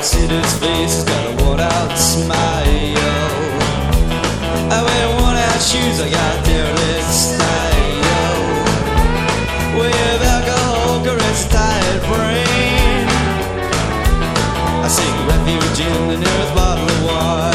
city's face has got a worn out smile. I wear worn out shoes, I got derelict style. With alcohol caress a tired brain, I seek refuge in the nearest bottle of wine.